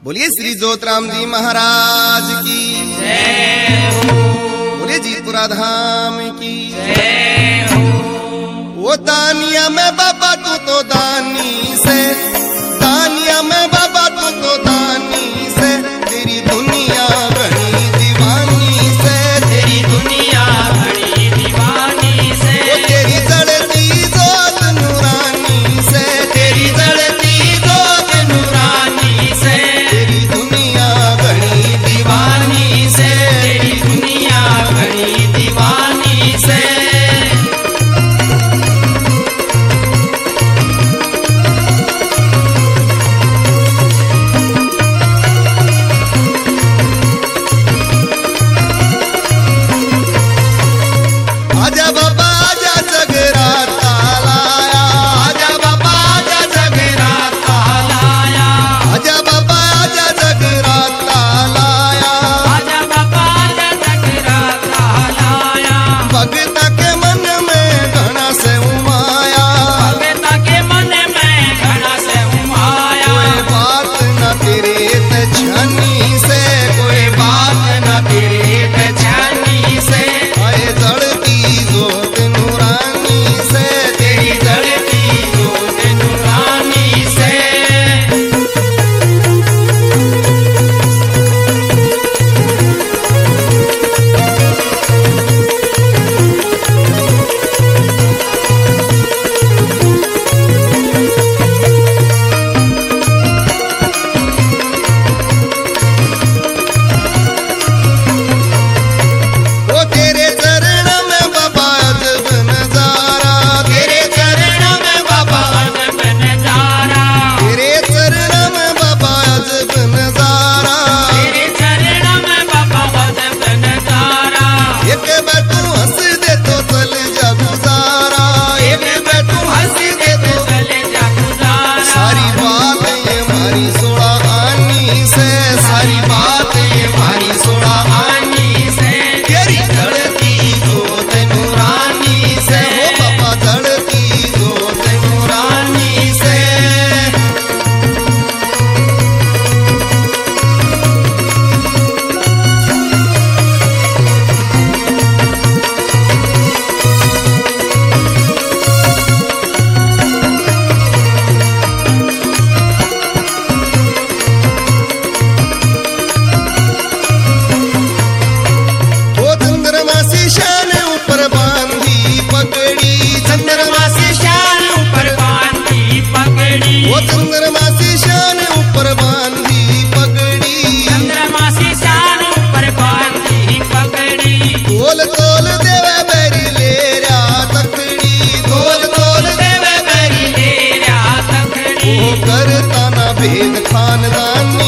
बोलिए श्री जोतराम जी महाराज की जय हो। बोलिए जीतपुरा धाम की जय हो। वो दानिया में बाबा तू तो दानी से, दानिया में बाबा तू तो दानी से, तेरी दुनिया बड़ी दीवानी से, तेरी दुनिया बड़ी दीवानी से, वो तेरी जड़ती जोत नूरानी से, तेरी जड़ती जोत नूरानी से, तेरी दुनिया बड़ी दीवानी से, तेरी दुनिया बड़ी दीवानी से। आजा बाबा आजा जगराता लाया, आजा बाबा आजा जगराता लाया, आजा बाबा आजा जगराता लाया, आजा बाबा आजा जगराता लाया, भगता के मन में घना से उमाया, भगता के मन में घना से उमाया, कोई बात न तेरे ते छानी से, कोई बात न तेरे पहचानी से, आए जड़ती जोत नूरानी से, तेरी जड़ती जोत नूरानी से। वो तेरे चरण में बाबा अजब नजारा, तेरे चरण में बाबा अजब नजारा, तेरे चरण में बाबा अजब नजारा, तेरे चरण में बाबा अजब नजारा, एक बार तू हंस दे तो चल जा गुजारा, एक बार तू हंस दे तो चले जा गुजारा, सारी बात ये हमारी सोड़ा आनी से, सारी बात ये हमारी सोड़ा आनी से, तेरी जड़ती जोत नूरानी से, हो बाबा जड़ती जोत नूरानी से। वो चंद्रमा सी शान ऊपर बांधी पगड़ी, चंद्रमा से शान ऊपर बांधी पगड़ी, वो चंद्रमा सी शान ऊपर बांधी पगड़ी, चंद्रमा से शान ऊपर बांधी पगड़ी, तोल तोल देवे बैरी ले रा तकड़ी, तोल तोल देवे बैरी ले रा तकड़ी, वो करता ना भेद खानदानी